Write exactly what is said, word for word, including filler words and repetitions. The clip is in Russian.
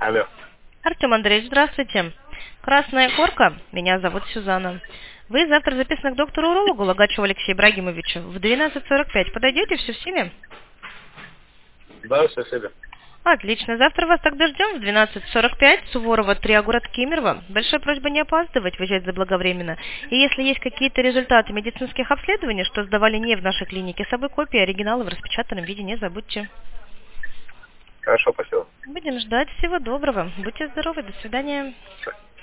Алло. Артем Андреевич, здравствуйте. Красная горка, меня зовут Сюзанна. Вы завтра записаны к доктору-урологу Логачеву Алексею Ибрагимовичу в двенадцать сорок пять. Подойдете, все в силе? Да, все себе. Отлично. Завтра вас тогда ждем в двенадцать сорок пять. Суворова, три, город Кемерово. Большая просьба не опаздывать, выезжать заблаговременно. И если есть какие-то результаты медицинских обследований, что сдавали не в нашей клинике, с собой копии оригинала в распечатанном виде не забудьте. Хорошо, спасибо. Будем ждать. Всего доброго. Будьте здоровы. До свидания.